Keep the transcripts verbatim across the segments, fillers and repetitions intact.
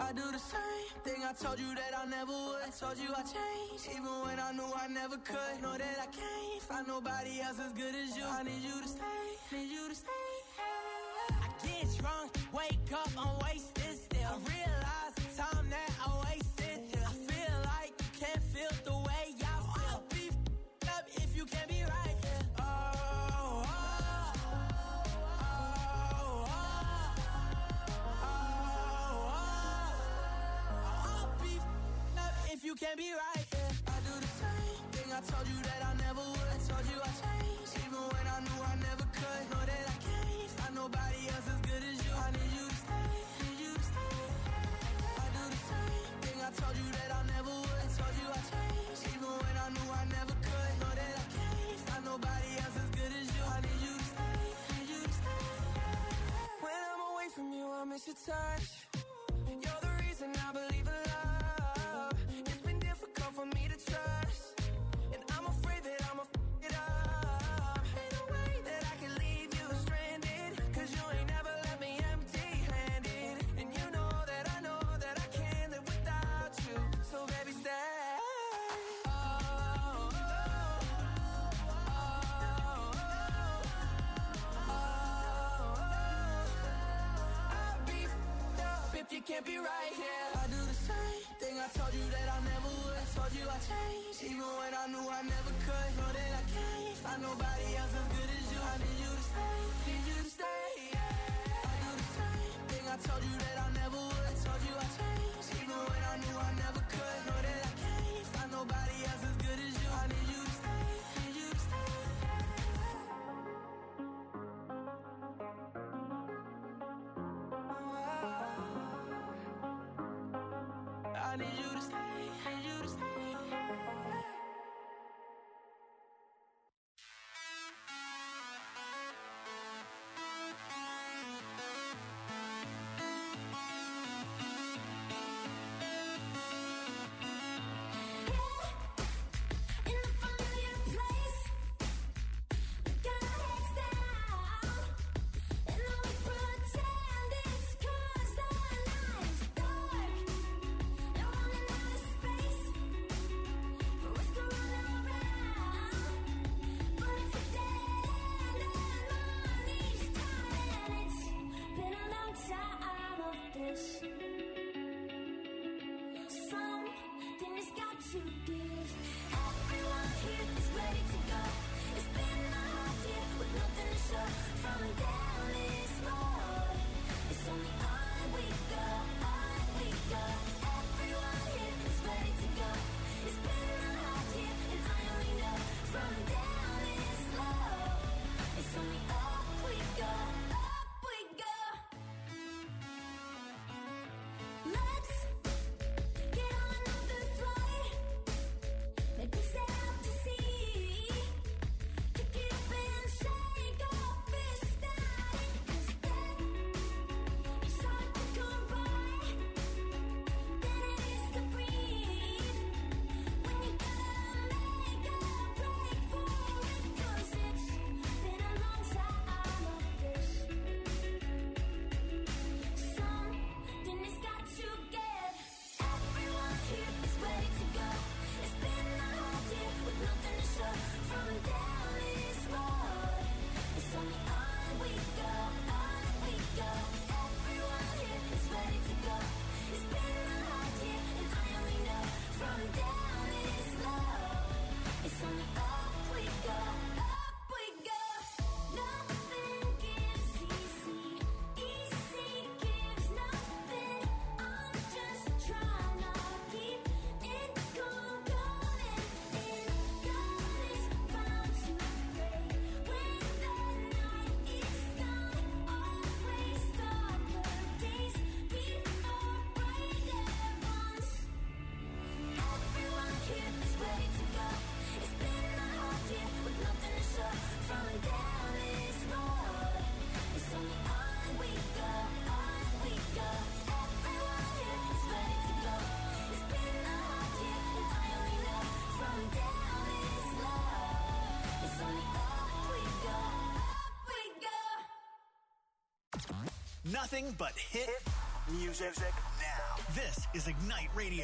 I do the same thing I told you that I never would. I told you I changed, even when I knew I never could. Know that I can't find nobody else as good as you. I need you to stay, need you to stay. I get drunk, wake up, I'm wasted still. I realize the time that I wasted here. I feel like you can't feel the way I feel. I'll be f***ed up if you can't be right here. Oh, oh, oh, oh, oh, oh. I'll be f***ed up if you can't be right here. I do the same thing I told you that I never would. I told you I changed, even when I knew I never could. Know that I can't find nobody else as good as you. I need you to stay, need you to stay. I do the same thing I told you that I never would. I told you I changed, even when I knew I never could. Know that I can't find nobody else as good as you. I need you to stay, need you to stay. When I'm away from you, I miss your touch. You're the reason I believe in love. It's been difficult for me to trust, and I'm afraid that I'ma f*** it up. Ain't no way that I can leave you stranded, cause you ain't never left me empty-handed. And you know that I know that I can't live without you. So baby, stay. Oh, oh, oh, oh, oh. I'll be f***ed up if you can't be right here. I do the same thing I told you that I never would. I told you I changed, even when I knew I never could. Know that I can't find nobody else as good as you. I need you to stay, need you to stay. I do the same thing I told you that I never would. I told you I changed, even when I knew I never could. Know that I can't find nobody else as good as you. I need you to stay, need you to stay. I need you to stay, need you to stay. Nothing but hit music now. This is Ignite Radio.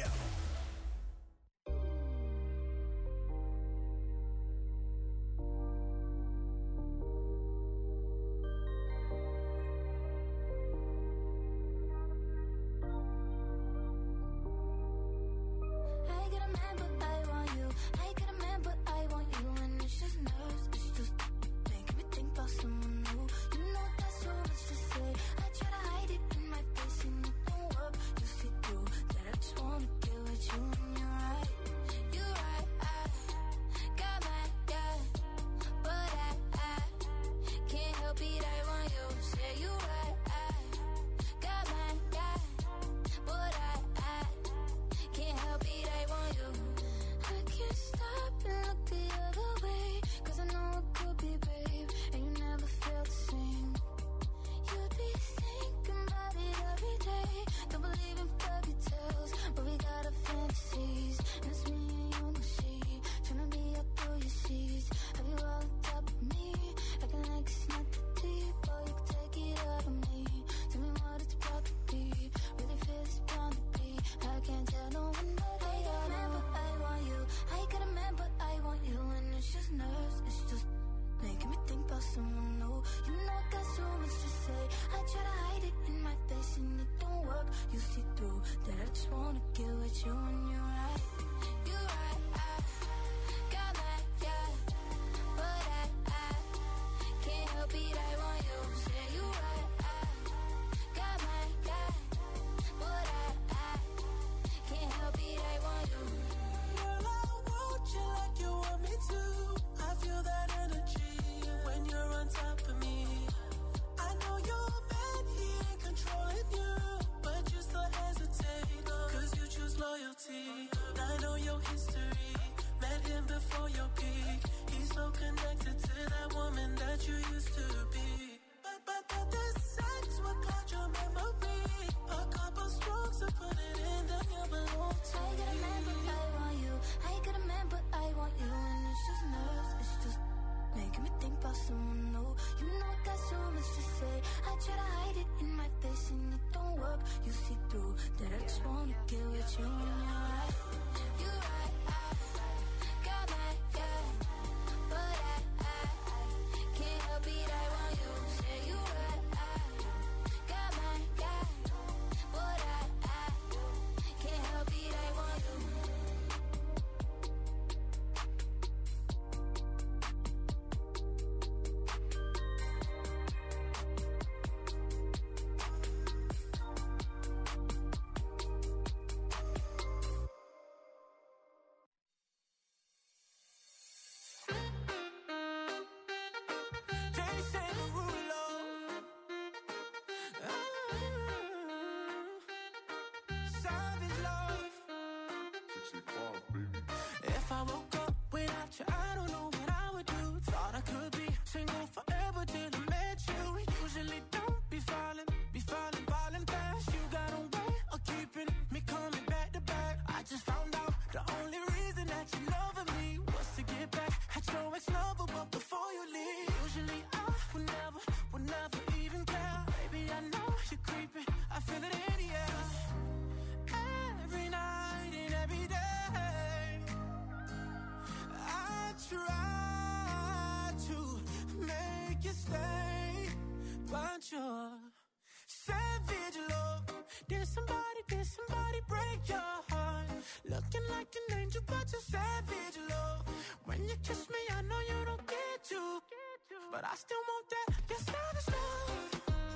But I still want that, your savage love.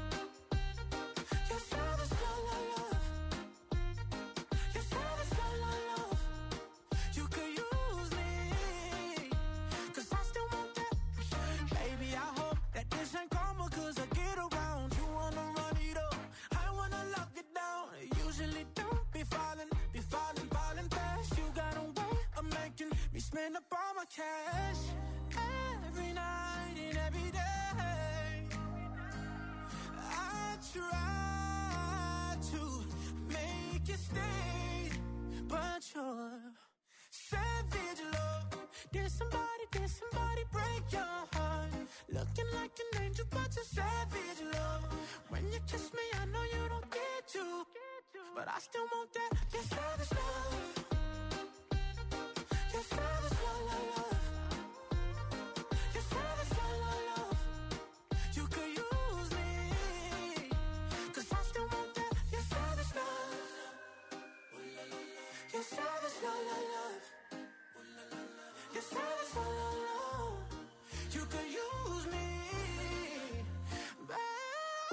Your savage love, love. Your savage love, love. You could use me, 'cause I still want that. Baby, I hope that this ain't karma, 'cause I get around. You wanna run it up, I wanna lock it down. Usually don't be falling, be falling, falling fast. You got a way of making me spend up all my cash. Every night and every day, I try to make you stay, but you're savage love. Did somebody, did somebody break your heart? Looking like an angel, but you're savage love. When you kiss me, I know you don't get to, but I still want that. Your savage love. Your savage love, love, love. Your savage love, love, love. You could use me, 'cause I still want that. Your savage love. Your savage love, love, love. Your savage love, love, love. You could use me, baby.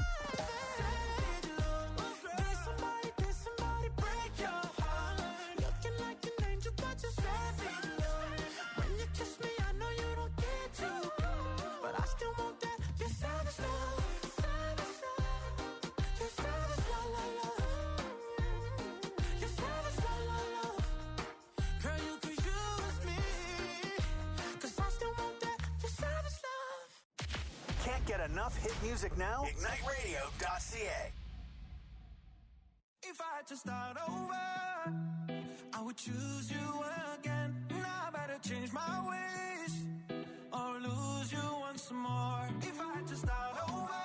Did somebody, did somebody break your heart? Looking like an angel, but you're savage love. When you kiss me, I know you don't get to, but I still want that. Your savage love. Your savage love, love, love. Your savage love, love, love. Girl, you could use me, 'cause I still want that. Your savage love. Can't get enough hit music now? Ignite Radio dot C A. If I had to start over, I would choose you again. Now I better change my ways or lose you once more. If I had to start over,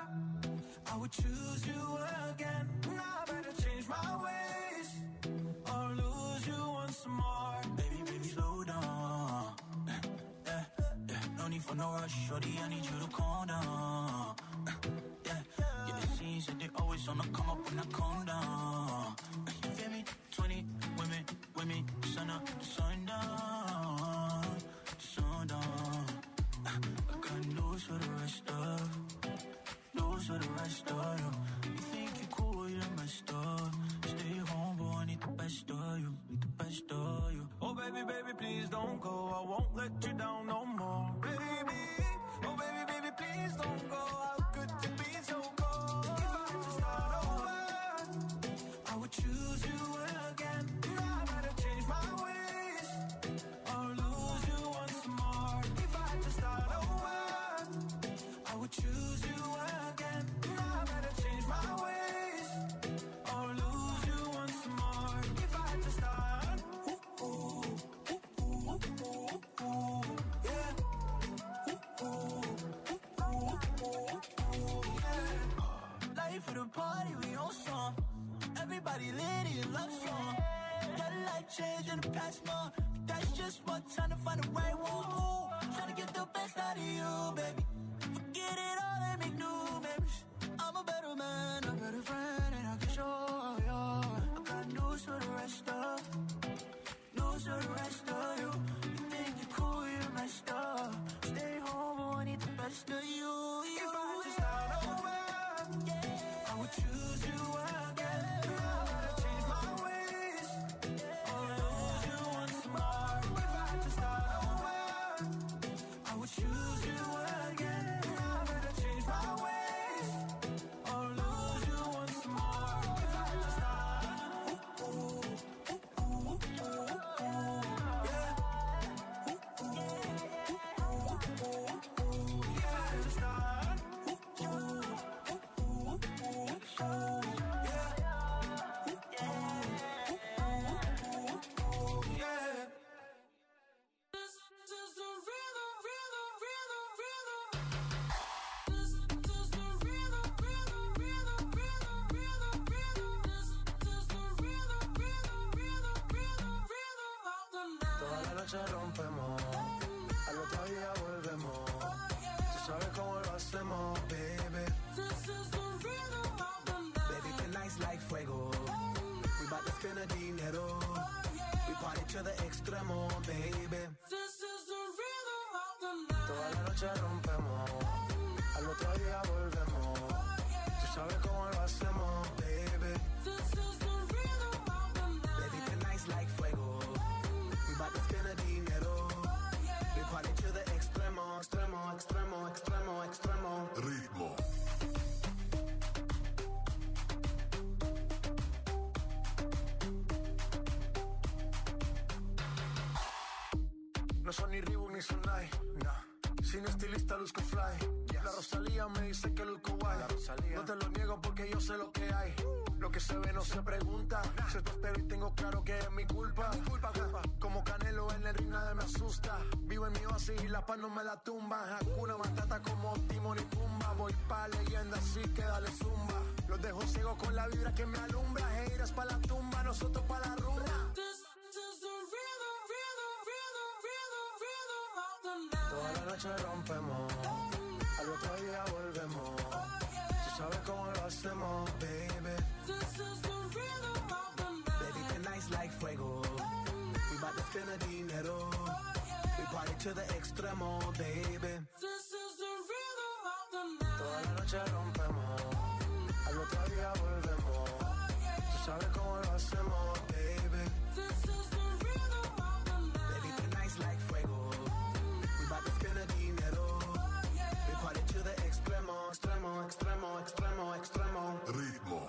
I would choose you again. Now I better change my ways or lose you once more. Baby, baby, slow down. Yeah, yeah. No need for no rush, shorty, I need you to calm down. Yeah, yeah, it seems that they always on the come up when I calm down. You feel me? Twenty women with me, sun up, sun down, sun down. I got news for the rest of, news for the rest of you. You think you're cool, you're messed up. Stay home, boy, I need the best of you, need the best of you. Oh baby, baby, please don't go. I won't let you down no more, baby. Oh baby, baby, please don't go. How could you be so cold? If I had to start over, I would choose you again. Now I better change my ways or lose you once more. If I had to start over, I would choose you again. Now I better change my ways or lose you once more. If I had to start, ooh, ooh, ooh, ooh, ooh, ooh, yeah. Ooh, ooh, ooh, ooh, ooh, yeah. Life of the party, we on song. Everybody lit in love song. Got life change in the past month. That's just one time to find the right one. Ooh, trying to get the best out of you, baby. Forget it all and make new memories. I'm a better man, a better friend, and I can show you. I got news for the rest of, news for the rest of you. You think you're cool, you're messed up. Stay home, I need the best of you. If I had to start over, I would choose you again. Now I gotta change my ways or lose you once more. If I had to start over, I would choose you again. Now I gotta change my ways or lose you once more. If I had to start, ooh, ooh, ooh, ooh, ooh, ooh, yeah. Ooh, ooh, ooh, ooh, ooh, ooh. If I had to start, ooh, ooh, ooh, ooh, ooh, ooh, yeah. Ooh, ooh, ooh, ooh, ooh, yeah. This is the rhythm, rhythm, rhythm, rhythm. This is the rhythm, rhythm, rhythm, rhythm, rhythm, rhythm. This is the rhythm, rhythm, rhythm, rhythm, rhythm of the night. Toda la noche rompemos, al otro día volvemos. Tú sabes cómo lo hacemos, baby. This is the rhythm of the night. Baby, tonight's like fuego. We bout to spend a dinero. We party to the extremo, baby. This is the rhythm of the night. Toda la noche rompemos, al otro día volvemos. Tú sabes cómo lo hacemos, baby. This is the rhythm of the night. Baby, tonight's like fuego. We bout to spend a dinero. We party to the extremo, extremo, extremo, extremo, extremo. Ritmo. No son ni Reebok ni Sonai, nah. Sin estilista luzco fly. Yes. La Rosalía me dice que luzco guay. No te lo niego porque yo sé lo que hay. Lo que se ve no se pregunta. Nah. Se te espero y tengo claro que es mi culpa. Es mi culpa, culpa. Como Canelo en el ring nadie me asusta. Vivo vivo en mi oasis y la paz no me la tumba. Hakuna Matata como Timon y Pumba. Voy pa' leyenda, así que dale zumba. Los dejo ciego con la vibra que me alumbra. Heiras pa' la tumba, nosotros pa' la rumba. Toda la noche rompemos, al otro día volvemos. Tú sabes cómo lo hacemos, baby. Baby, tonight's like fuego. We bout to spend the dinero. We party to the extremo, baby. Toda la noche rompemos, al otro día volvemos. Tú sabes cómo lo hacemos, baby. Baby, tonight's like fuego. We bout to spend the dinero. We party to the extremo, extremo, extremo, extremo, extremo. Ritmo.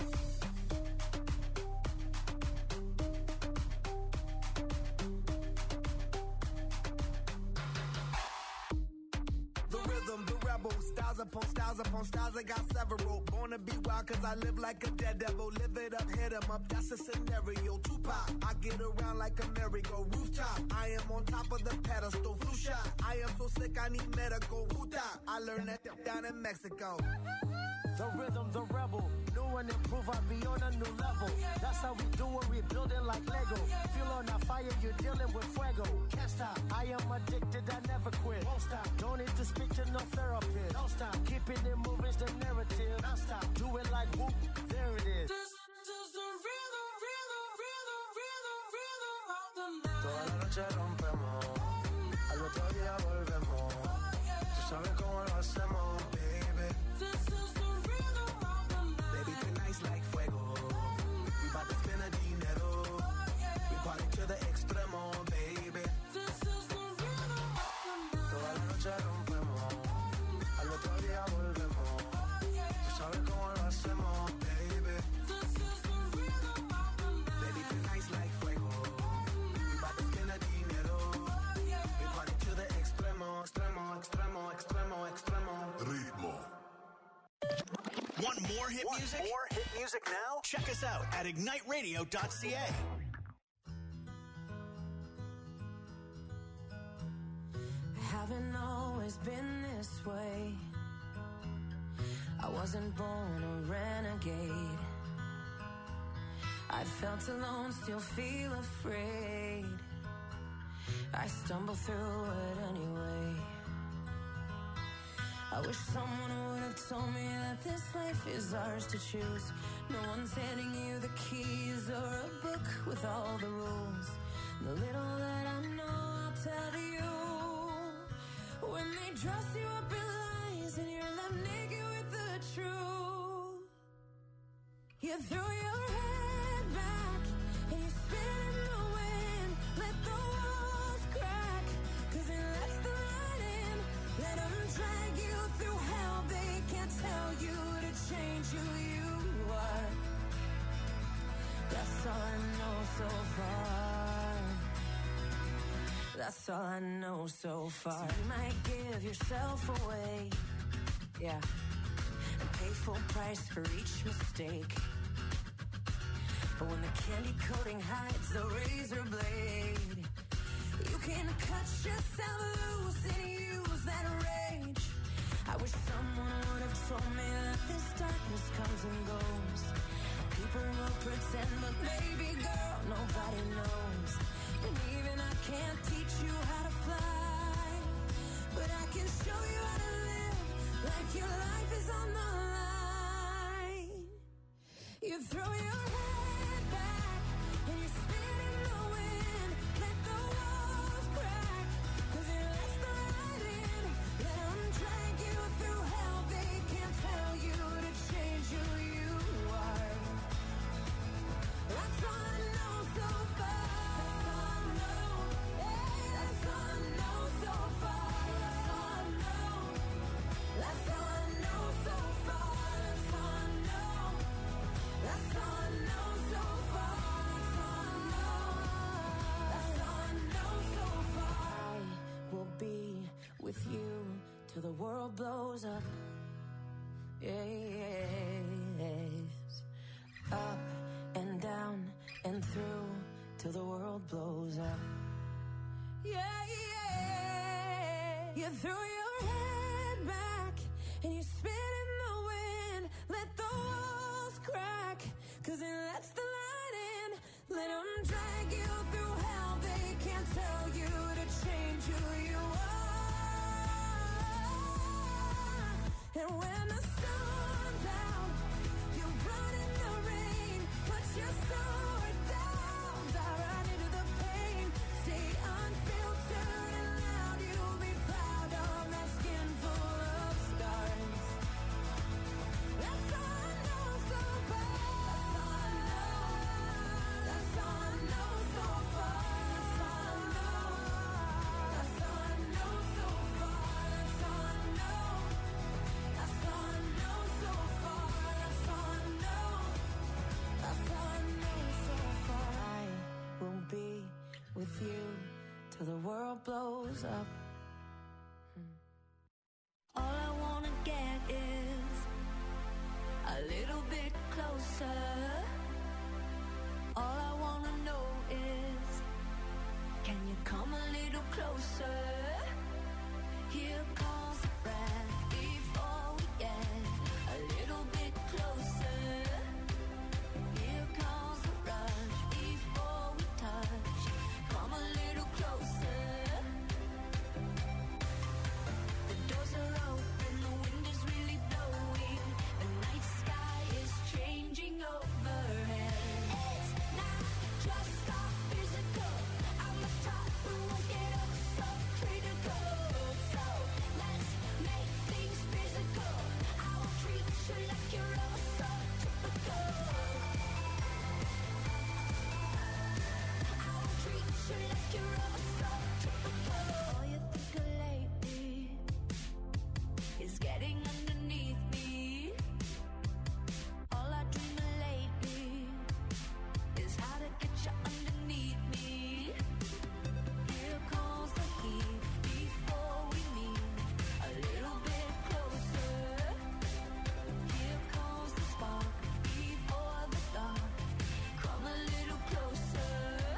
Styles upon styles upon styles, I got several. Born to be wild cause I live like a dead devil. Live it up, hit 'em up, that's a scenario. Tupac, I get around like a merry-go rooftop. I am on top of the pedestal, flu shot. I am so sick I need medical. Puta, I learned that down in Mexico. The rhythm, the rebel. New and improve, I'll be on a new level. That's how we do it, we build it like Lego. Feel on a fire, you're dealing with fuego. Can't stop, I am addicted, I never quit. Won't stop, don't need to speak to no therapist. Don't stop, keeping it moving's the narrative. Don't stop, do it like whoop, there it is. This is the rhythm, rhythm, rhythm, rhythm, rhythm of the night. Toda la noche rompemos, al otro día volvemos. Tú sabes cómo lo hacemos, baby. This is the rhythm of the night. Baby, tonight's like fuego. We bout to spend the dinero. We party to the extremo, baby. This is the rhythm of the night. Toda la noche rompemos, al otro día volvemos. Tú sabes cómo lo hacemos, baby. This is the rhythm of the night. Baby, tonight's like fuego. We bout to spend the dinero. We party to the extremo, extremo, extremo, extremo, extremo. Ritmo. Want more hit Want music? more hit music now? Check us out at ignite radio dot c a. Haven't always been this way. I wasn't born a renegade. I felt alone, still feel afraid. I stumble through it anyway. I wish someone would have told me that this life is ours to choose. No one's handing you the keys or a book with all the rules. The little that I know, I'll tell you. When they dress you up in lies and you're left naked with the truth, you throw your head back and you spin in the wind. Let the walls crack, cause it lets the light in. Let them drag you through hell. They can't tell you to change who you are. That's all I know so far. That's all I know so far. So you might give yourself away, yeah, and pay full price for each mistake. But when the candy coating hides the razor blade, you can cut yourself loose and use that rage. I wish someone would have told me that this darkness comes and goes. People will pretend, but baby girl, nobody knows. And even I can't teach you how to fly, but I can show you how to live like your life is on the line. You throw your head back and you spin in the wind. Let the walls crack, cause it lets the light in. Let them drag you through hell. They can't tell you to change who you are. That's all I know so far. That's all I know so far. That's all I know. That's all I know so far. That's all I know. That's all I know so far. That's all I know. That's all I know so far. I will be with you till the world blows up. Yes. Up and down and through till the world blows up. Yeah, yeah. You threw your head back and you spit in the wind. Let the walls crack, cause it lets the light in. Let them drag you through hell. They can't tell you to change who you are. And when the sun's out, you run in the rain. Put your sword down, dive right into the pain. Stay unfiltered and loud. You'll be proud of that skin full of scars. That's all I know so far. That's all I know so far. That's all I know. That's all I know so far. That's all I know. That's all I know so far. That's all I know. That's all I know so far. I will be with you till the world blows up. All I wanna get is a little bit closer. All I wanna know is, can you come a little closer? Here comes the breath before we get a little bit closer. Here comes the rush before we touch. Come a little closer. The doors are open, the wind is really blowing. The night sky is changing overhead. It's not just our physical. I'm the top who won't get up, so critical. So let's make things physical. I will treat you like you're all so typical. I will treat you like you're all so typical. All you think of lately is getting underneath me. All I dream of lately is how to get you underneath me. Here comes the heat before we meet a little bit closer. Here comes the spark before the dark. Come a little closer.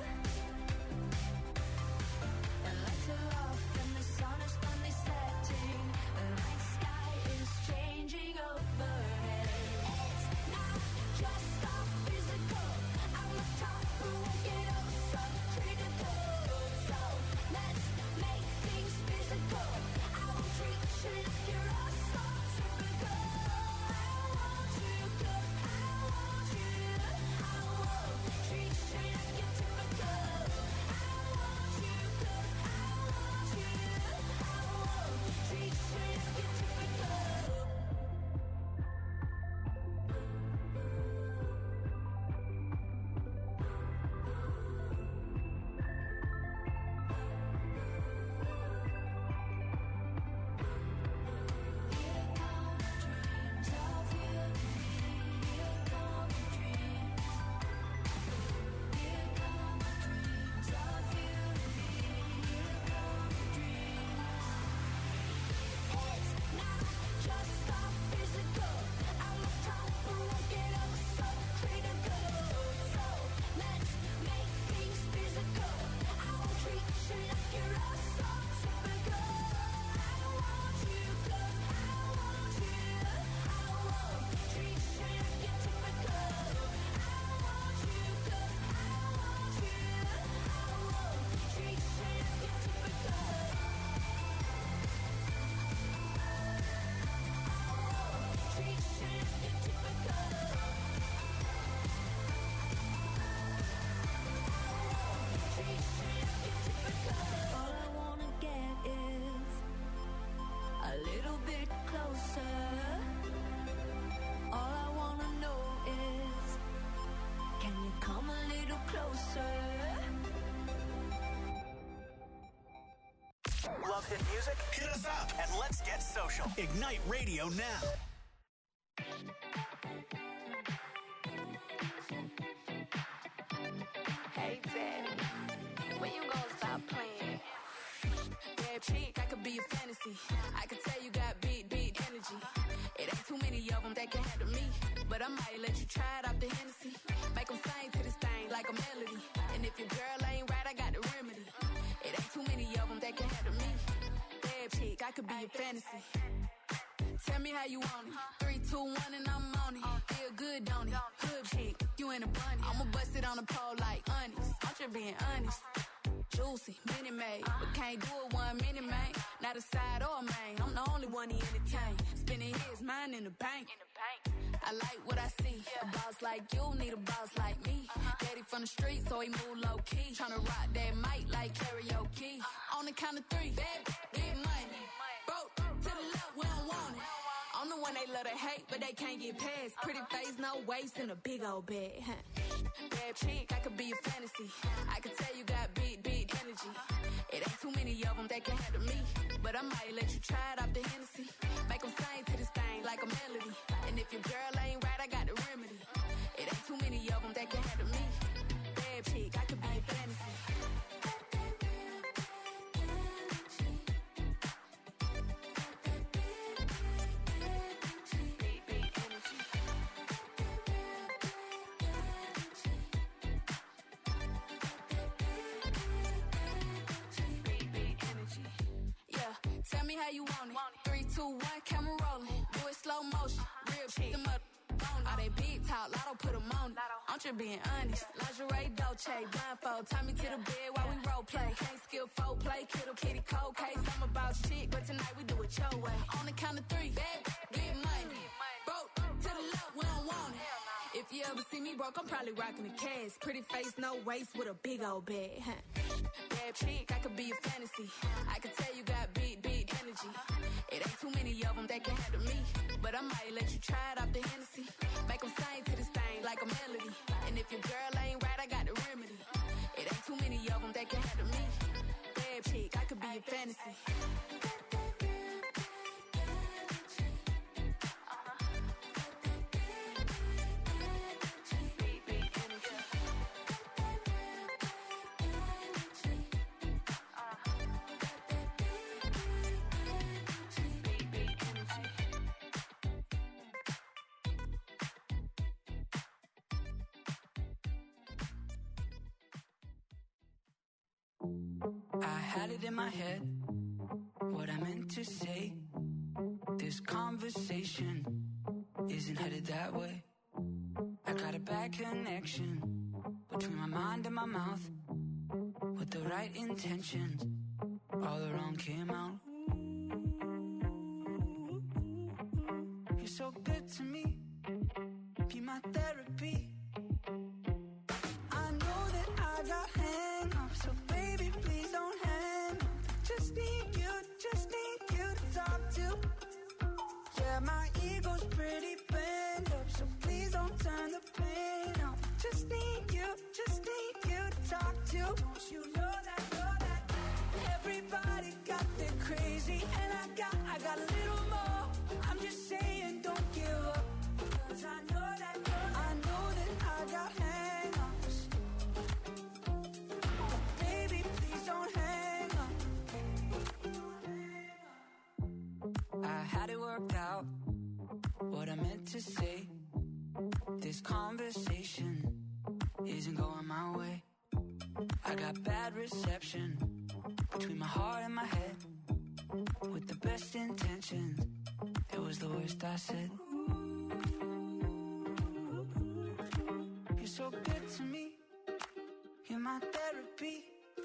The lights are off and the sun is finally setting. The night sky is changing overhead. It's not just our physical. I'm the top who won't get up, so critical. So let's make things physical. I will treat you like you're all so typical. I want you 'cause I want you. I won't treat you like you're typical. I want you 'cause I want you. I won't treat you like you're typical. Here come dreams of you and me. Here come dreams. Here come dreams of you and me. Here come dreams. It's not just our physical. I'm the top who won't get up, so critical. So let's make things physical. I won't treat you like you're all so typical. I want you 'cause I want you. I won't treat you like you're typical. I want you 'cause I want you. I won't treat you like you're typical. Treat you like you're typical. Treat you like you're typical. All I wanna get is a little bit closer. All I wanna know is, can you come a little closer? Love hit music? Hit us up and let's get social. Ignite Radio now. Hey, Daddy, when you gonna stop playing? Bad chick, I could be a fantasy. I could tell you got big, big energy. It ain't too many of them that can handle me. But I might let you try it off the Hennessy. Make them sing to this thing like a melody. And if your girl ain't right, I got the remedy. It ain't too many of them that can handle me. Bad chick. chick, I could be your fantasy. Tell me how you want it. Three, two, one, and I'm on it. Feel good, don't it? Hood chick, you in a bunny. I'ma bust it on the pole like honest. I'm just being honest. Juicy, mini made, but can't do it one minute, man. Not a side or a main. I'm the only one he entertain. Spending his mind in the bank. I like what I see. A boss like you need a boss like me. Daddy from the street, so he move low key. Tryna rock that mic like karaoke. On the count of three, baby, get money. Broke to the left, we don't want it. I'm the one they love to hate, but they can't get past. Pretty face, no waist, and a big old bag. Bad chick, I could be a fantasy. I could tell you got big, big energy. It ain't too many of them that can handle me. But I might let you try it off the Hennessy. Make them sing to this thing like a melody. And if your girl ain't right, I got the remedy. It ain't too many of them that can handle me. Bad chick, I could be a fantasy. Tell me how you want it. Three, two, one, camera rolling. Do it slow motion. Real chick. Them up all they big talk, lotto put them on it. I'm just being honest. Lingerie, Dolce, blindfold. Tie me to the bed while we role play. Can't skill folk play. Kittle, kitty, cold case. I'm about shit, but tonight we do it your way. On the count of three, baby, get money. Broke to the left, we don't want it. If you ever see me broke, I'm probably rocking the cash. Pretty face, no waist, with a big old bag. Bad chick, I could be a fantasy. I could tell you got big, big energy. It ain't too many of them that can handle me. But I might let you try it off the Hennessy. Make them sing to this thing like a melody. And if your girl ain't right, I got the remedy. It ain't too many of them that can handle me. Bad chick, I could be a fantasy. I had it in my head, what I meant to say. This conversation isn't headed that way. I got a bad connection between my mind and my mouth. With the right intentions, all the wrong came out. You're so good to me, be my therapy. I know that I got hang-ups, so baby, please don't hang up. Just need you, just need you to talk to. Yeah, my ego's pretty bent up, so please don't turn the pain up. Just need you, just need you to talk to. Don't you know that, know that everybody got their crazy, and I got, I got a little more. I'm just saying, don't give up, 'cause I know that, know that I know that I got hang-ups. But baby, please don't hang up. I had it worked out, what I meant to say. This conversation isn't going my way. I got bad reception between my heart and my head. With the best intentions, it was the worst I said. You're so good to me, you're my therapy.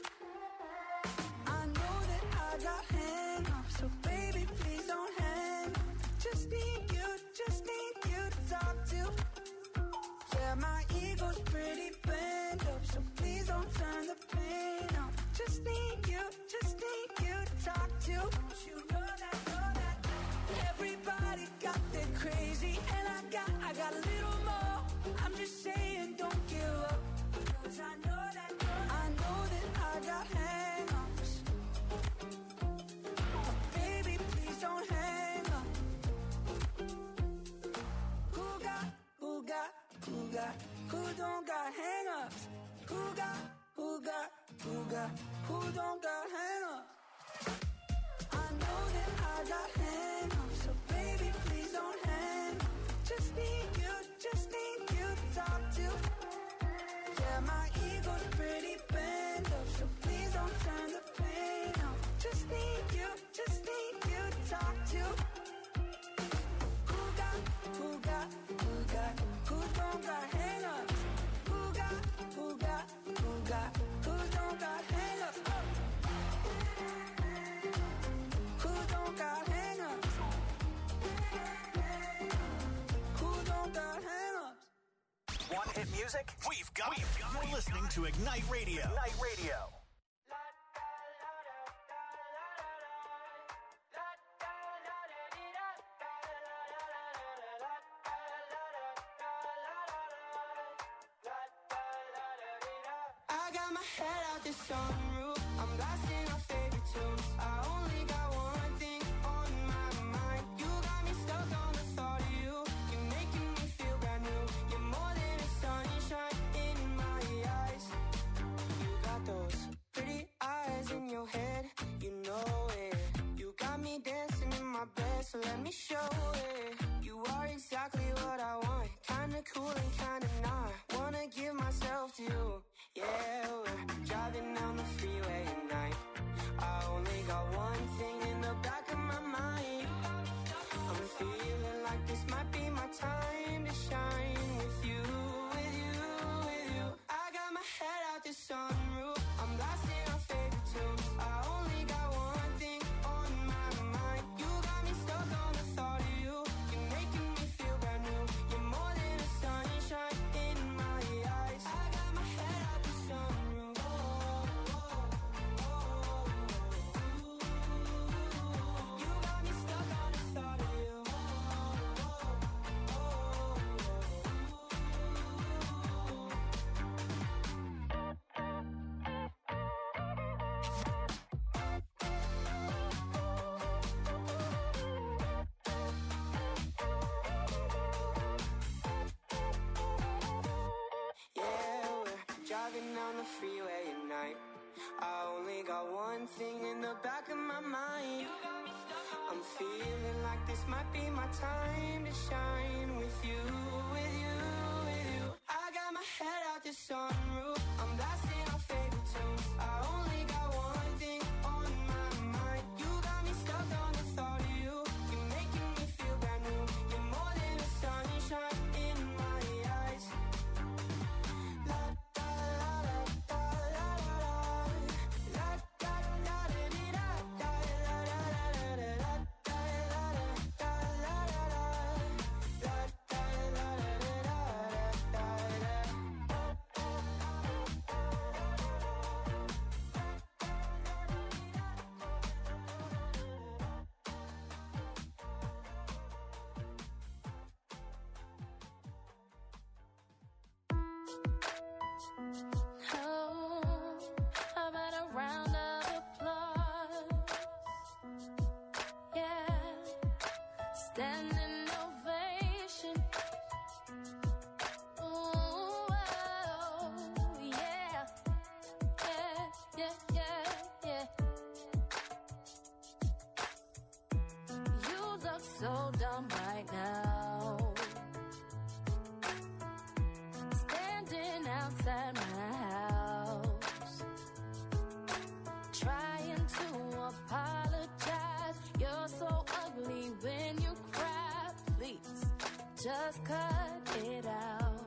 I know that I got hang-ups, so baby, please don't hang up. Just need you, just need you to talk to. Yeah, my ego's pretty bent up, so please don't turn the pain up. Just need you, just need you to talk to. Don't you know that, know that everybody got their crazy, and I got, I got a little more. I'm just saying, don't give up, 'cause I know that, I know that I got hang-ups. But baby, please don't hang up. Who got, who got, who got, who don't got hang-ups? Who got, who got, who got, who don't got hang-ups? I know that I got hang-ups, so baby, please don't hang up. Just need you, just need you to talk to. Yeah, my ego's pretty bent up, so please don't turn the pain up. Just need you, just need you music? We've got it. You're listening to Ignite Radio. Ignite Radio. I got my head out the sunroof. I'm blasting our favorite tunes. I only got one thing on my mind. You got me stuck on the thought of you. You're making me feel brand new. You're more than a sunshine in my eyes. You got those pretty eyes in your head. You know it. You got me dancing in my bed, so let me show it. You are exactly what I want. Kinda cool and kinda not. Wanna give myself to you. Yeah, we're driving down the freeway at night. I only got one thing in the back of my mind. I'm feeling like this might be my time to shine with you, with you, with you. I got my head out the sunroof. I'm blasting our favorite tunes. I only got one thing on my mind. You got me stuck on the thought of you. You're making me feel brand new. You're more than a sunshine in my eyes. I got my head out the sunroof. Oh, oh, oh, oh. You got me stuck on the thought of you. Oh, oh, oh, yeah, we're driving down the freeway at night. I only got one thing in the back of my mind. I'm feeling like this might be my time to shine with you, with you, with you. I got my head out the sunroof. I'm blasting our favorite tunes. I only got one thing on my mind. You got me stuck on the thought of you. You're making me feel brand new. You're more than a sunshine in my eyes. La da la da la la la da da da dee da da la la la la la da la da la la la la da la la la Oh, how about a round of applause? Yeah, standing ovation. Ooh, oh, yeah, yeah, yeah, yeah, yeah. You look so dumb right now, standing outside my house, trying to apologize. You're so ugly when you cry. Please, just cut it out.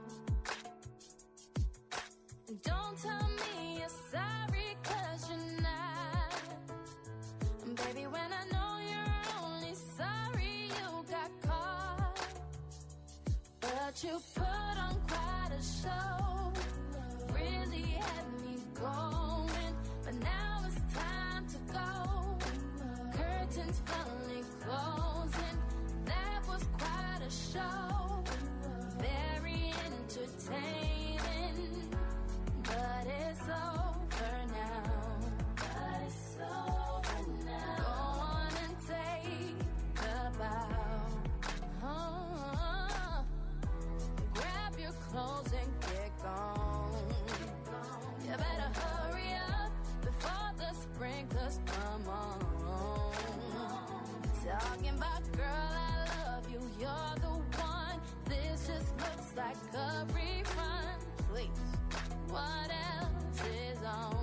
And don't tell me you're sorry, 'cause you're not. And baby, when I know you're only sorry you got caught, but you put on quite a show, really had me going, but now it's time to go. Curtains finally closing, that was quite a show, very entertaining, but it's over now. But it's over now. Go on and take a bow. Oh, grab your clothes and get gone. You better hurry up before the sprinklers come on. Talking about, girl, I love you, you're the one. This just looks like a rerun. Please, what else is on?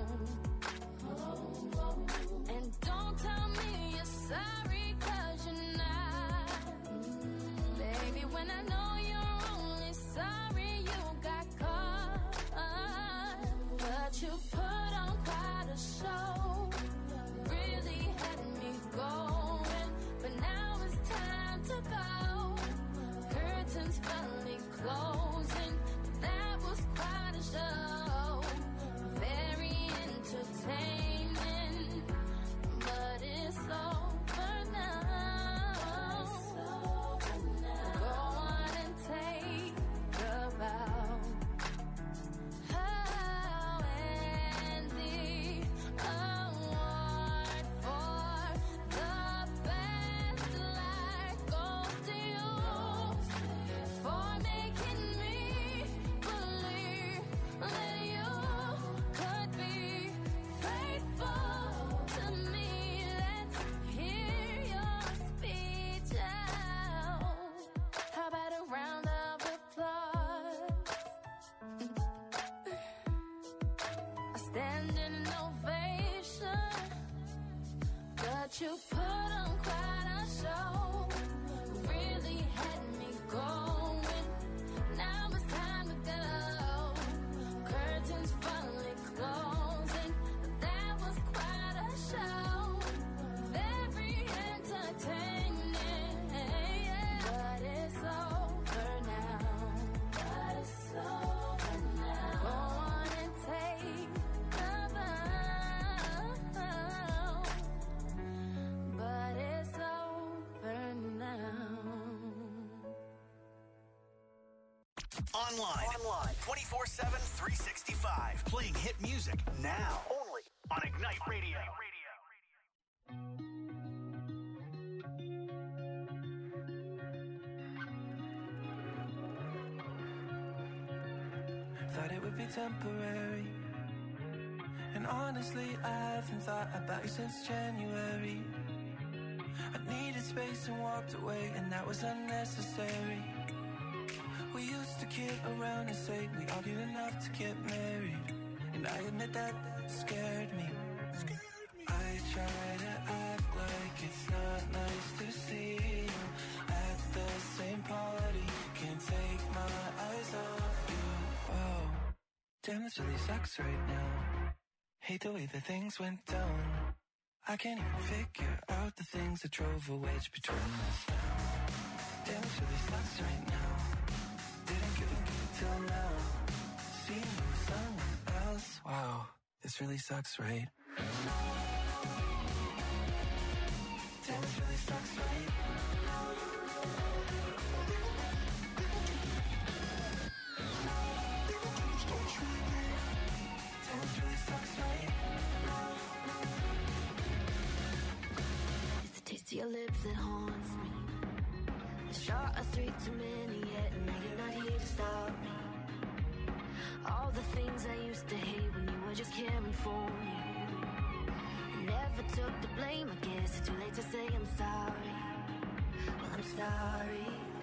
And don't tell me you're sorry, 'cause you're not. Baby, when I know you're only sorry you got caught, but you put on quite a show, really had me going, but now it's time to go. Curtains finally closing, that was standing ovation, but you put on quite a show. Really had me going. Now it's time to go. Curtains finally closing. That was quite a show. Very entertaining, but it's over now. But it's over now. Go on and take the bow. But it's over now. Online. Online. twenty-four seven, three sixty-five. Playing hit music now. Only on Ignite Radio. Thought it would be temporary. And honestly, I haven't thought about you since January. I needed space and walked away, and that was unnecessary. We used to kid around and say we argued enough to get married. And I admit that scared me. I try to act like it's not nice to see you at the same party. Can't take my eyes off you. Whoa, damn, this really sucks right now. Hate the way that things went down. I can't even figure out the things that drove a wedge between us now. Damn, this really sucks right now. Didn't give a good till now. Seeing you with someone else. Wow, this really sucks, right? Damn, this really sucks, right? Damn, this really sucks, right? It's the taste of your lips that haunts me. A shot of three too many yet, and now you're not here to stop me. All the things I used to hate when you were just caring for me. I never took the blame, I guess it's too late to say I'm sorry. Well, I'm sorry.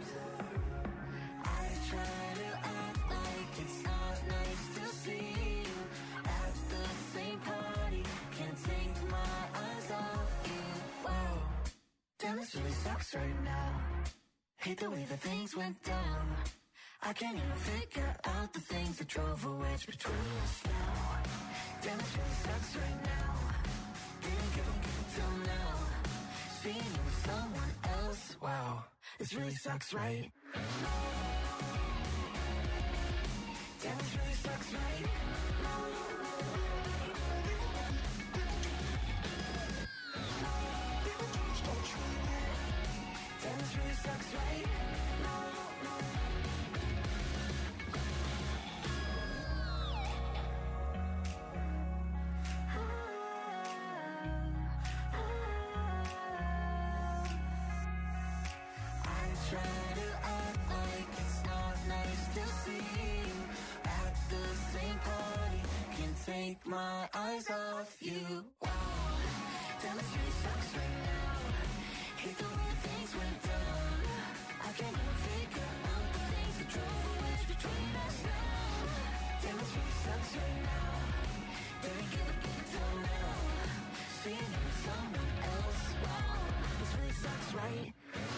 I try to act like it's not nice to see you at the same party. Can't take my eyes off you. Whoa, damn, this really sucks right now. Hate the way that things went down. I can't even figure out the things that drove a wedge between us now. Damn, this really sucks right now. Didn't give a good till now. Seeing you with someone else. Wow, this really sucks, right? Damn, this really sucks, right? Damn, this really sucks, right? Try to act like it's not nice to see you at the same party. Can't take my eyes off you. Wow, damn, this really sucks right now. Hate the way things went down. I can't even figure out the things that drove a wedge between us now. Damn, this really sucks right now. Didn't give a good till now. Seeing you with someone else. Wow, this really sucks, right?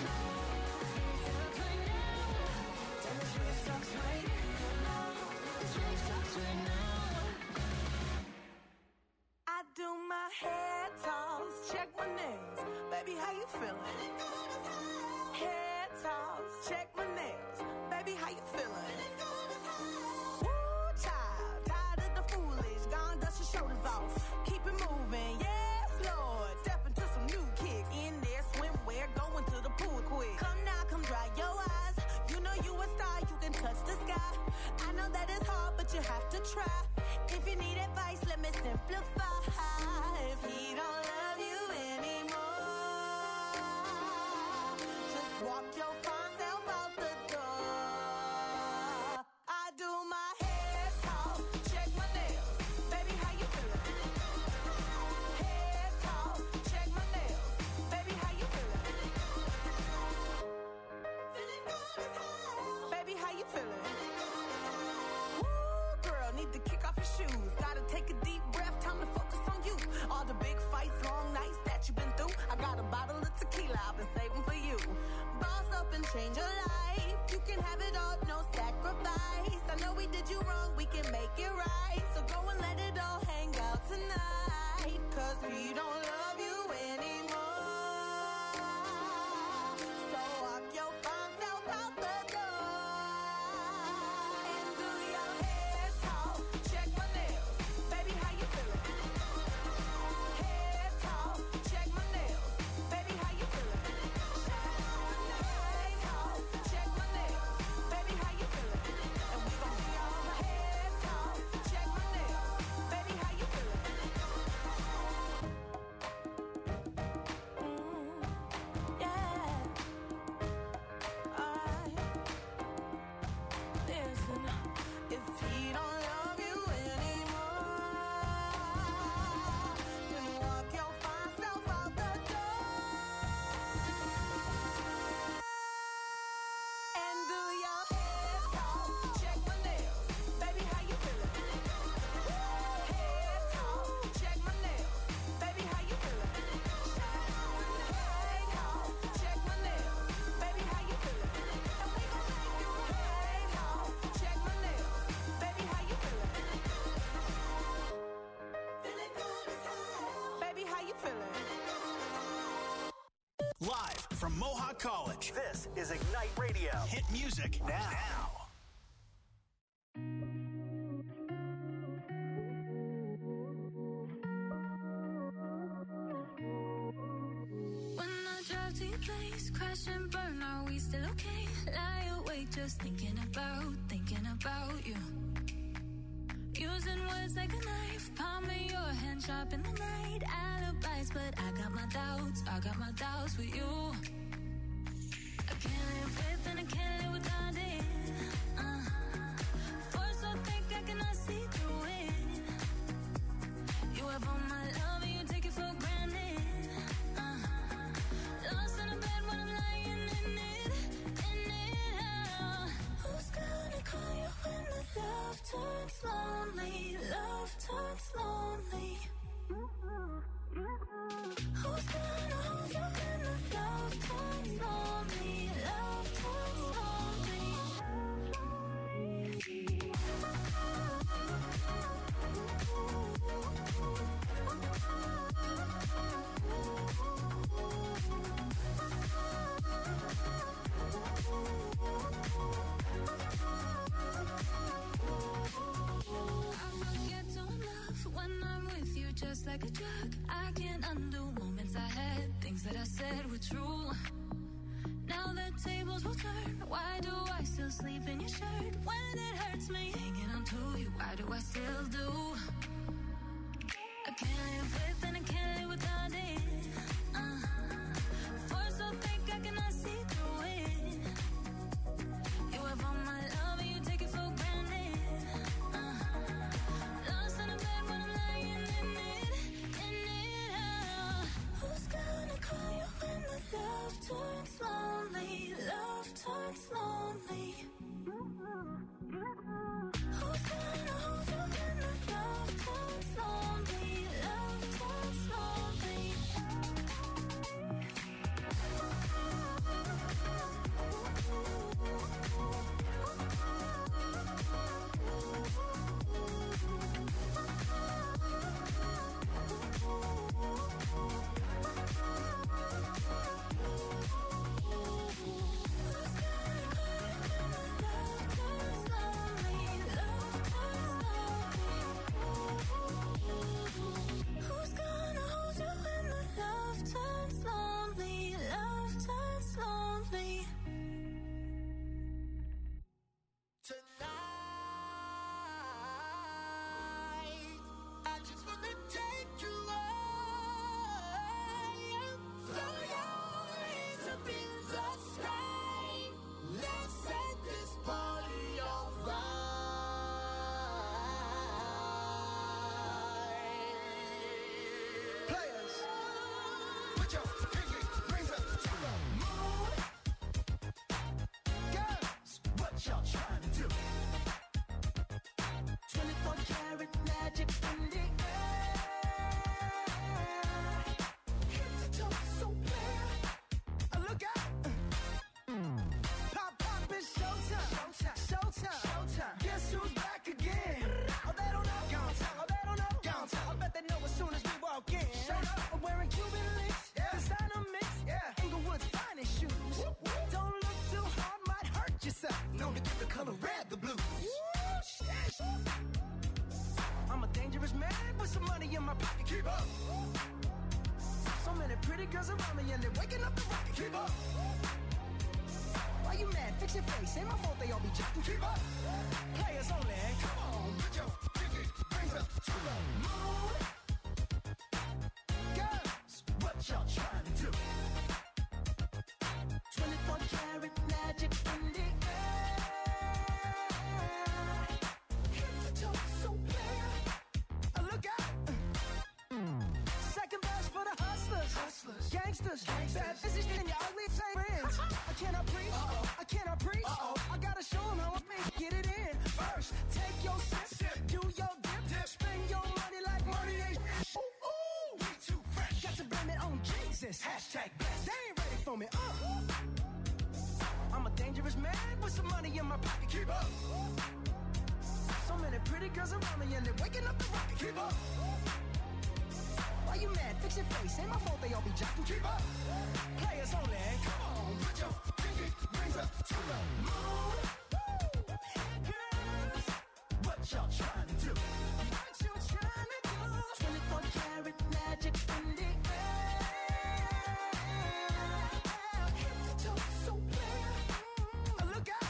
I do my hair toss, check my nails. Baby, how you feeling? Hair toss, check my nails. Baby, how you feeling? Woo, child, tired of the foolish. Gone, dust your shoulders off. Keep it moving, yes, Lord. Step into some new kicks. In there, swimwear, going to the pool quick. Come now, come dry your eyes. You know you a star, you can touch the sky. I know that it's hard, but you have to try. If you need advice, let me simplify. If he don't love you anymore, just walk your fine self out the door. we did you wrong, we can make it right. So go and let it all hang out tonight. Cause we don't love you anymore. So walk your fine self out the door. And do your hair talk, check my nails. Baby, how you feeling? Hair talk, check my nails. Baby, how you feeling? Hair talk, check my nails. Baby, how you feeling? And we gon' be all hair talk, check my nails. Baby, how you feeling? Mm, yeah. Alright. Listen, if he don't love you anymore, then walk your fine self out the door. And do your hair talk, check my nails. Baby, how you feeling? Hair talk, check my nails. Baby, how you feeling? Hair talk, check my nails. Baby, how you feeling? And we gon' make you hair talk, check my nails. Baby, how you feeling? Feeling good as hell. Baby, how you feeling? Live from Mohawk College, this is Ignite Radio. Hit music now. When I drive to your place, crash and burn, are we still okay? Lie awake just thinking about, thinking about you. Using words like a knife, palm of your hand sharp in the night. Alibis, but I got my doubts, I got my doubts with you. I can't live with and I can't live without it. Uh, force so thick I cannot see through it. You have all my love and you take it for granted. Uh, lost in a bed when I'm lying in it, in it. Uh, who's gonna call you when the love turns lonely? Love turns lonely. Who's gonna hold you when the love turns lonely? Love turns lonely. I forget to love when I'm with you, just like a drug. I can't undo moments I had, things that I said were true. Now the tables will turn. Why do I still sleep in your shirt when it hurts me? Hanging on to you, why do I still do? I can't live with and I can't live without it. Uh, force so thick I cannot see through it. You have all my love and you take it for granted. Uh, lost in a bed when I'm lying in it, in it. Uh, who's gonna call you when the love turns lonely? Love turns lonely. Who's gonna hold you when the love turns lonely? Love turns lonely. Who's gonna hold you when the love turns lonely? Love turns lonely. Tonight, I just wanna take you high. Throw your hands up in the sky. Let's set this party on fire. Players, put your pinky rings up to the moon. Girls, what y'all trying to do? twenty-four karat magic in the air. Head to toe so clear. Uh, Look out. Pop, pop, it's showtime. Showtime. Showtime. Showtime. Guess who's back? pretty girls around me and they're waking up the rocket. Keep up. Why you mad? Fix your face. Ain't my fault they all be jacking. Keep up. Players only. Come on, put your pinky rings up to the moon. Girls, what y'all trying to do? twenty-four karat magic in the air. Head to toe, so clear. Uh, look out. Second verse for the hustlers, hustlers. Gangsters, Gangsters. Bad business and your ugly friends. I cannot preach, Uh-oh. I cannot preach. Uh-oh. I gotta show them how I make get it in. First, take your sip, sip. Do your dip, dip, spend your money like money ain't. Ooh, ooh, we too fresh. Got to blame it on Jesus. Hashtag blessed. They ain't ready for me. Uh. I'm a dangerous man with some money in my pocket. Keep up. So many pretty girls around me and they're waking up the rocket. Keep up. Why you mad? Fix your face. Ain't my fault they all be jocking. Keep up. Players only. Come on, put your pinky rings up to the moon. Girls, what y'all trying to do? What you trying to do? twenty-four karat magic in the air. Head to toe, so clear. Look out.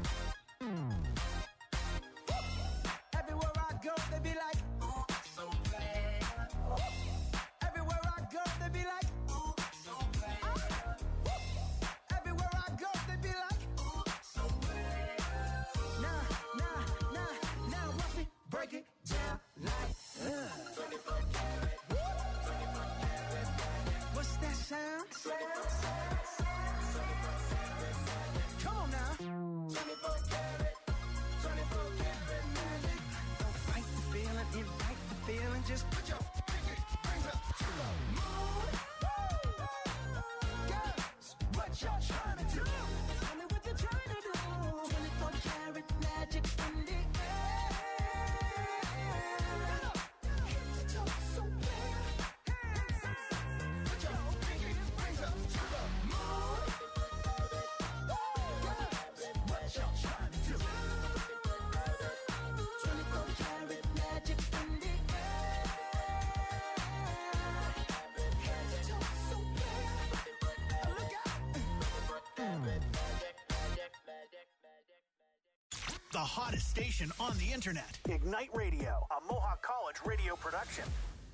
Everywhere I go, they be like, ooh, so bad. Everywhere I go, they be like, ooh, so bad. Everywhere I go, they be like, ooh, so bad. Nah, nah, nah, now watch me break it down like uh. twenty-four karat, twenty-four karat. What's that sound? Come on now. twenty-four karat, twenty-four karat magic. Don't fight the feeling, invite the feeling. Just put your pinky rings up to the moon. Girls, what y'all trying to do? Tell me what you're trying to do. twenty-four karat magic in the air. Head to toe, so clear. Put your pinky rings up to the moon. Girls, what y'all trying to do? twenty-four karat magic in the air. Head to toe, so clear. Look out. The hottest station on the internet. Ignite Radio, a Mohawk College radio production.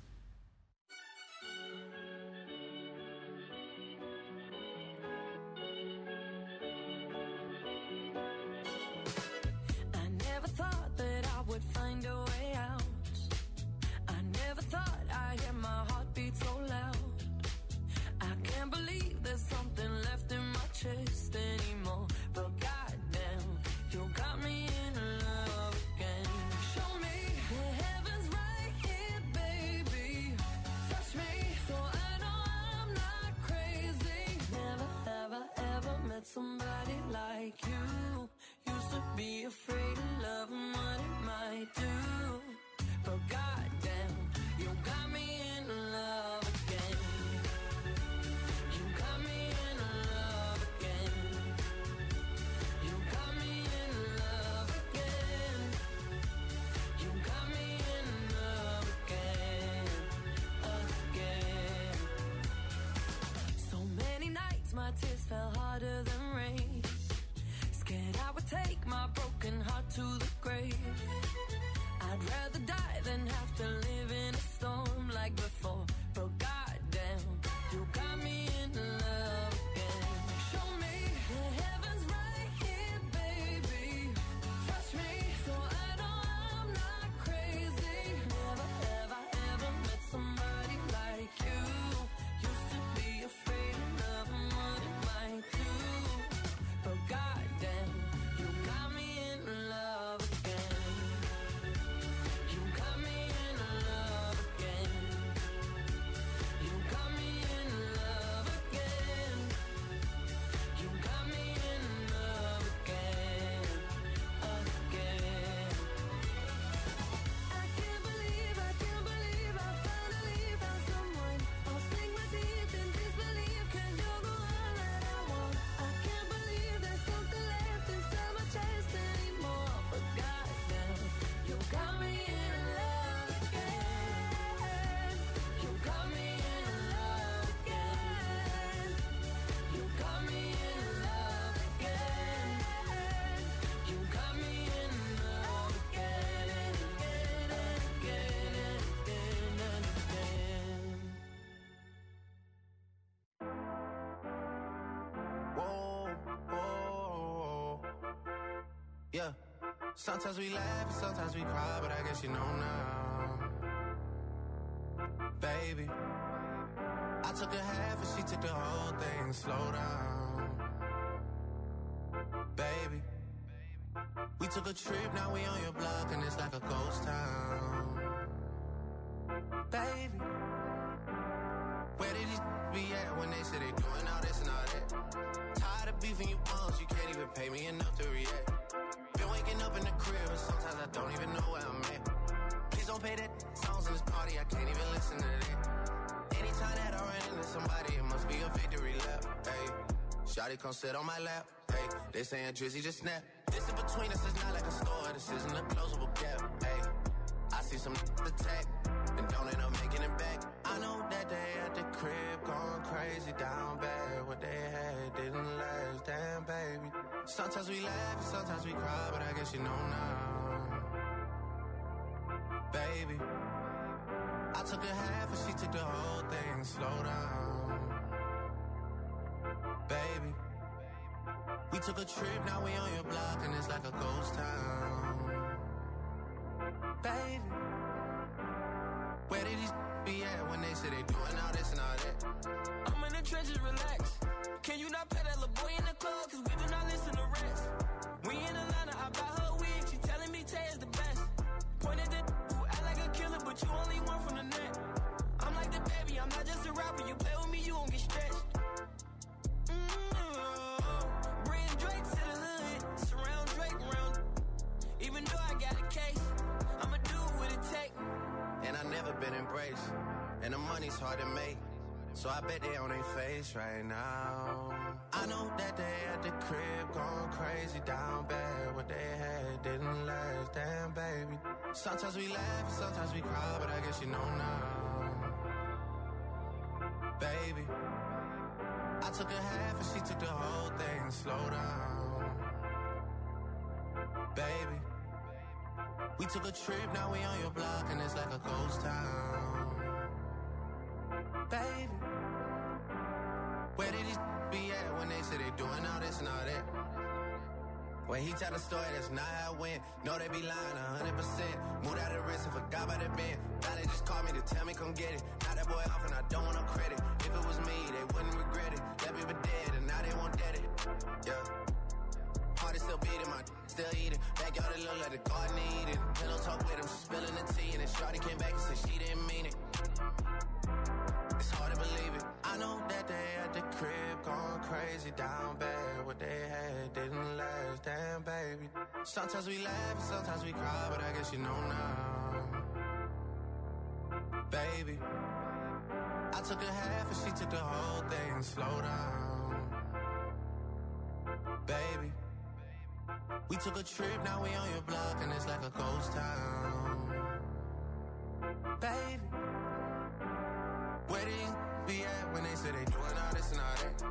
I never thought that I would find a way out. I never thought I'd hear my heartbeat so loud. I can't believe there's something left in my chest anymore. But goddamn, you got me in love again. Show me the heavens right here, baby. Touch me so I know I'm not crazy. Never, ever, ever met somebody like you. Used to be afraid of love and what it might do. But goddamn, you got me in love again. You got me in love again. You got me in love again. You got me in love again, again. So many nights my tears fell harder than rain. Scared I would take my broken heart to the grave. I'd rather die than have to live in a storm like before. But goddamn, you got me in love again. Show me the heavens right here, baby. Touch me so I know I'm not crazy. Never, ever, ever met somebody like you. Used to be afraid of love and what it might do. But goddamn, you got me in love again. You got me in love Sometimes we laugh and sometimes we cry, but I guess you know now. Baby, I took a half and she took the whole thing. Slow down. Baby, we took a trip, now we on your block and it's like a ghost town. Baby, where did these be at when they say they doing all this and all that? Tired of beefing you bums, you can't even pay me enough to react. Been waking up in the crib and sometimes I don't even know where I'm at. Please don't pay that songs in this party, I can't even listen to that. Anytime that I run into somebody, it must be a victory lap. Hey, shawty come sit on my lap. Hey, they saying Drizzy just snap. This in between us is not like a store, this isn't a closable gap. Hey, I see some attack and don't end up making it back. I know that they at the crib going crazy down bad. What they had didn't last, damn baby. Sometimes we laugh and sometimes we cry, but I guess you know now. Baby, I took a half and she took the whole thing. Slow down. Baby, we took a trip, now we on your block and it's like a ghost town. Baby, where did these be at when they say they doing all this and all that? I'm in the trenches, relax. Can you not pet that little boy in the club? Cause we do not listen to rats. We in Atlanta, I buy her wig. She telling me Tay is the best. Pointed at who act like a killer, but you only one from the net. I'm like the baby, I'm not just a rapper. You play with me, you gon' get stretched. Mm-hmm. Bring Drake to the hood. Surround Drake around. Even though I got a case, I'ma do what it take. And I never been embraced, and the money's hard to make, so I bet they on their face right now. I know that they at the crib going crazy down bad. What they had didn't last, damn baby. Sometimes we laugh and sometimes we cry, but I guess you know now. Baby, I took a half and she took the whole thing. Slow down. Baby, we took a trip, now we on your block and it's like a ghost town. Baby, where did these be at when they say they doing all this and all that? When he tell the story, that's not how it went. No, they be lying one hundred percent. Moved out of the wrist and forgot about the bend. Now they just call me to tell me come get it. Now that boy off and I don't want no credit. If it was me, they wouldn't regret it. Left me for dead and now they won't dead it. Yeah. Heart is still beating, my still eating. Backyard it look like the garden eating. Pillow talk with him, she spilling the tea. And then shorty came back and said she didn't mean it. It's hard to believe it. I know that they at the crib going crazy down bad. What they had didn't last, damn baby. Sometimes we laugh and sometimes we cry, but I guess you know now. Baby, I took a half and she took the whole thing. Slow down. Baby, we took a trip, now we on your block and it's like a ghost town. Baby, where did you be at when they say they doing all this and all that?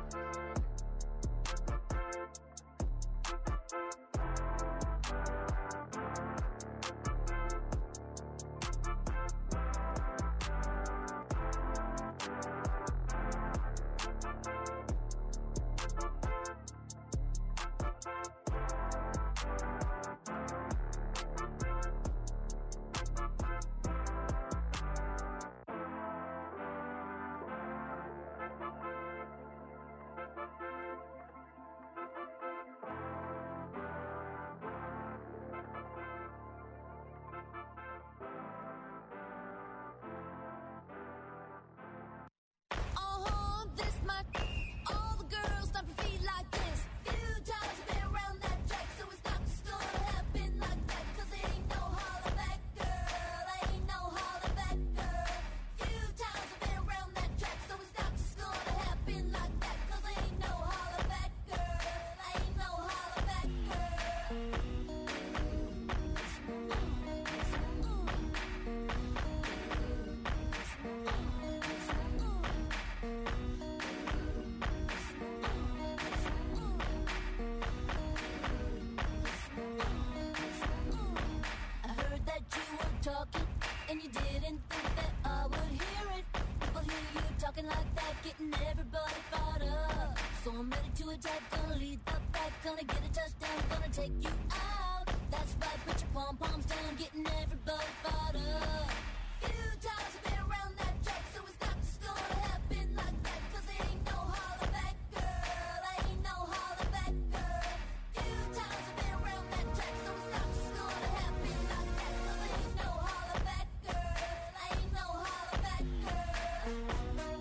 Getting everybody fired up. So I'm ready to attack, gonna lead the pack, gonna get a touchdown, gonna take you out. That's right, put your pom-poms down, getting everybody fired up. Few times I've been around that track, so it's not just gonna happen like that. Cause it ain't no holler back, girl. Ain't no holler back, girl. Few times I've been around that track, so it's not just gonna happen like that. Cause it ain't no holler back, girl. Ain't no holler back, girl.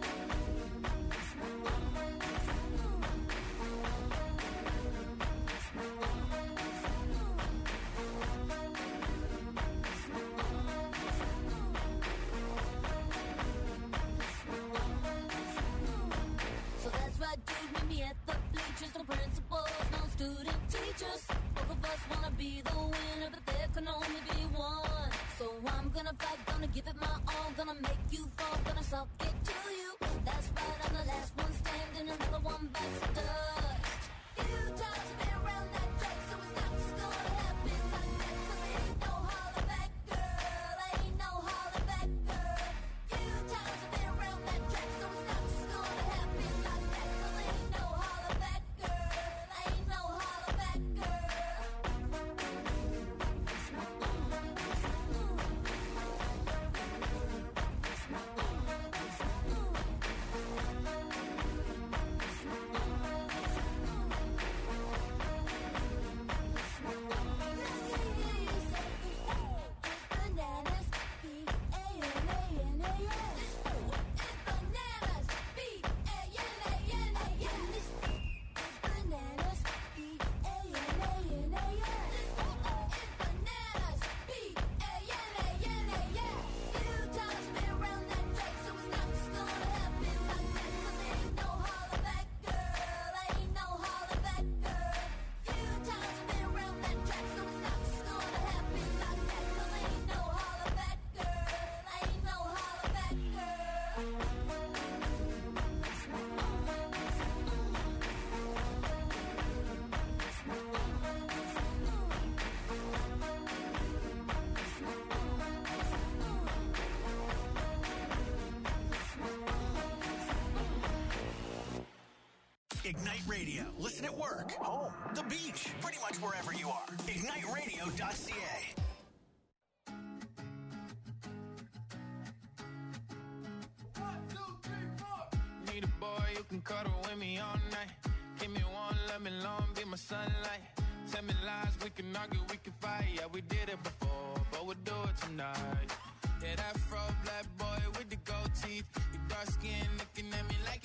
So that's right, dude, meet me at the bleachers. No principals, no student teachers. Both of us wanna be the winner, but there can only be one. So I'm gonna fight, gonna give it my all, gonna make you fall, gonna suck it to you. That's right, I'm the last one standing, another one bites the dust. Few times I've been around that track, so it's not just gonna happen like that. Cause ain't no holler back, girl. Ain't no holler back, girl. Few times I've been around that track, so it's not just gonna happen like that. Cause ain't no holler back, girl. Ain't no holler back, girl. Bananas, B A N A N A S. It's bananas, B A N A N A S. It's bananas, B A N A N A S. It's bananas, B A N A N A S. Few times been around that track, so it's not just gonna happen like that. Cause ain't no holler back, girl. Ain't no holler back, girl. Few times been around that track, so it's not just gonna happen like that. Cause ain't no holler back, girl. Ain't no holler back, Ignite Radio. Listen at work, home, the beach, pretty much wherever you are. ignite radio dot c a. Need a boy you can cuddle with me all night. Give me one, let me long, be my sunlight. Tell me lies, we can argue, we can fight. Yeah, we did it before, but we'll do it tonight. Yeah, that fro black boy with the gold teeth. Your dark skin looking at me like